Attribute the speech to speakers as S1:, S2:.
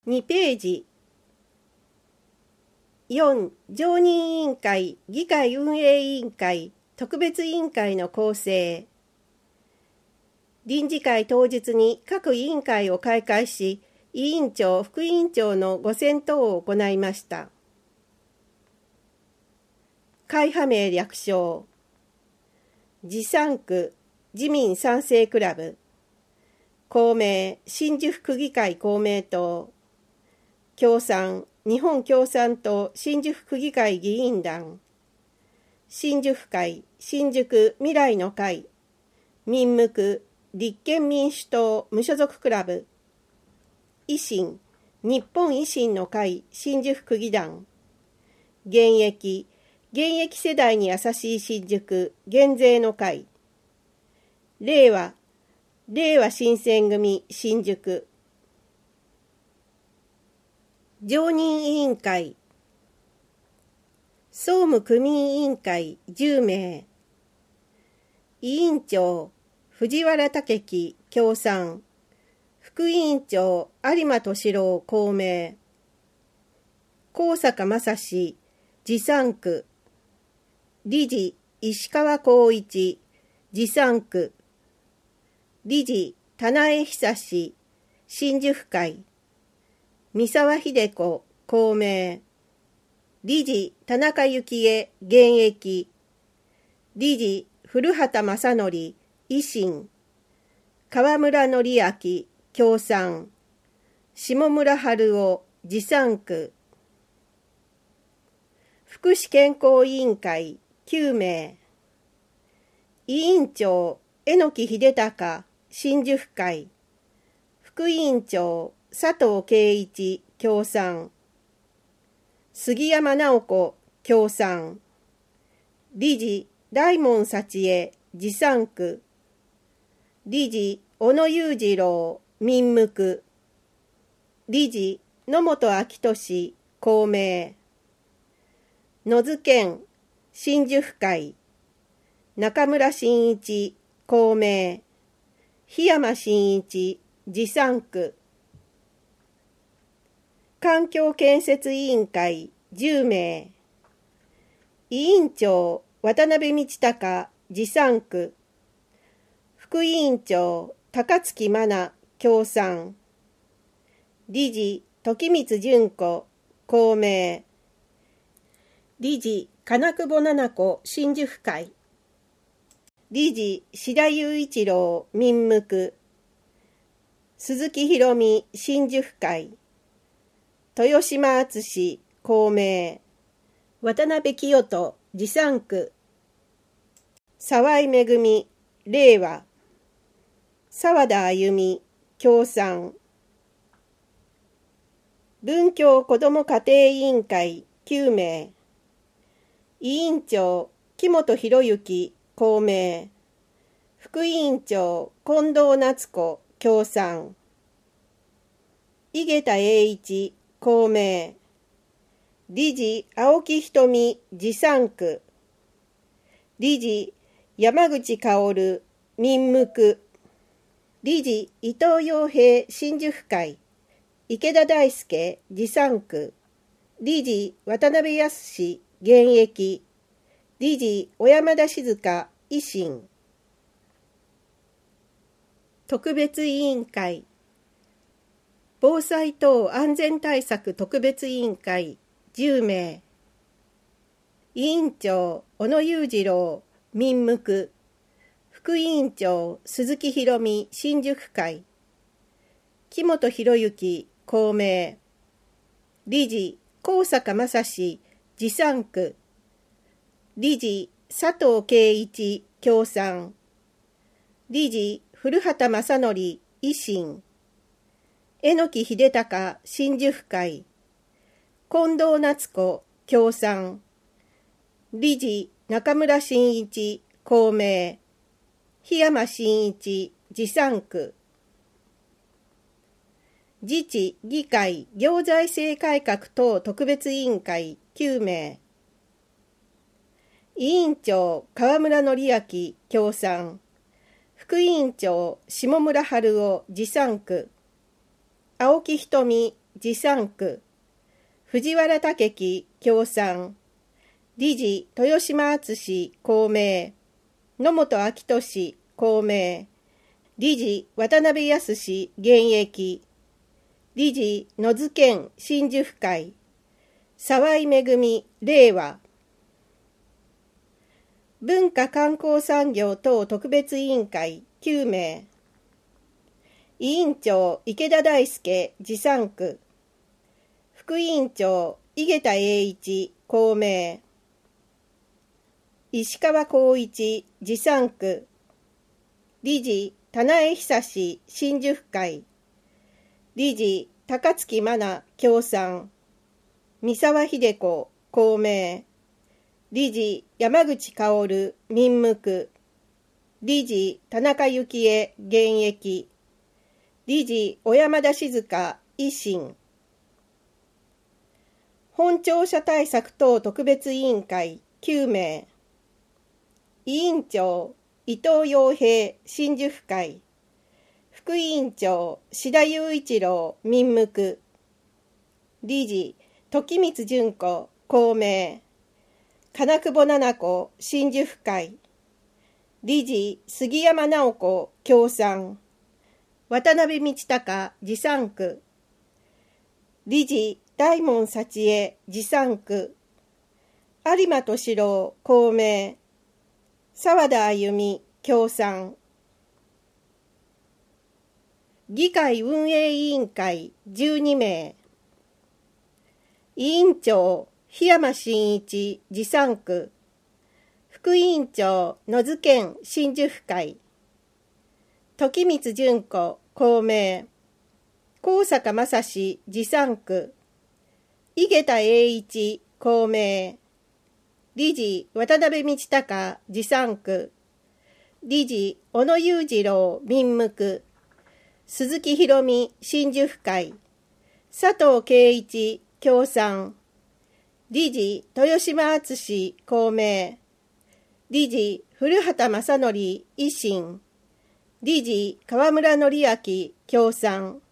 S1: 2ページ。4. 常任委員会、議会運営委員会、特別委員会の構成。臨時会当日に各委員会を開会し、委員長、副委員長のご選答を行いました。会派名略称。自産区、自民賛成クラブ。公明、新宿区議会公明党。共産、日本共産党新宿区議会議員団。新宿会、新宿未来の会。民無区、立憲民主党無所属クラブ。維新、日本維新の会新宿区議団。現役世代に優しい新宿減税の会。令和新選組新宿。常任委員会。総務組員委員会10名。委員長、藤原武樹共産。副委員長、有馬敏郎公明。高坂正史自産区。理事、石川光一自産区。理事、田苗久志新宿会。三沢秀子公明。理事、田中幸恵現役。理事、古畑正則維新。河村則明共産。下村春夫自産区。福祉健康委員会9名。委員長、榎木秀隆新宿会。副委員長、佐藤圭一共産。杉山直子共産。理事、大門幸恵自産区。理事、小野裕次郎民無区。理事、野本明俊公明。野津健新宿会。中村真一公明。檜山真一自産区。環境建設委員会10名。委員長、渡辺道隆自産区。副委員長、高槻真奈共産。理事、時光純子公明。理事、金久保奈々子新宿会。理事、志田雄一郎民無区。鈴木博美新宿会。豊島敦公明。渡辺清人自産区。沢井恵令和。沢田歩共産。文教子ども家庭委員会9名。委員長、木本博之公明。副委員長、近藤夏子共産。井桁栄一公明。理事、青木瞳自産区。理事、山口薫民無区。理事、伊藤洋平新宿会。池田大輔自産区。理事、渡辺康現役。理事、小山田静香維新。特別委員会。防災等安全対策特別委員会10名。委員長、小野裕次郎民無区。副委員長、鈴木博美新宿会。木本博之公明。理事、高坂正史自産区。理事、佐藤圭一共産。理事、古畑正則維新。榎木秀隆新宿会。近藤夏子共産。理事、中村真一公明。檜山真一自産区。自治議会行財政改革等特別委員会9名。委員長、河村則明共産。副委員長、下村春夫自産区。青木瞳持参区、藤原武樹共産、理事豊島敦公明、野本昭俊公明、理事渡辺康現役、理事野津健新宿会、沢井恵令和。文化観光産業等特別委員会9名。委員長池田大輔持参区、副委員長井桁栄一公明、石川光一持参区、理事田苗久新宿会、理事高槻真奈共産、三沢秀子公明、理事山口薫民無、理事田中幸恵現役、理事小山田静香維新。本庁舎対策等特別委員会9名。委員長伊藤洋平新宿会、副委員長志田雄一郎民無、理事時光純子公明、金久保七子新宿会、理事杉山直子共産、渡辺道隆持参区、理事大門幸恵持参区、有馬敏郎公明、沢田歩共産。議会運営委員会12名。委員長檜山真一持参区、副委員長野津健新宿会、時光純子公明、高坂正史持参区、井桁栄一公明、理事渡辺道隆持参区、理事小野裕次郎民無、鈴木博美新宿会、佐藤圭一共産、理事豊島敦公明、理事古畑正則維新、理事河村典明共産。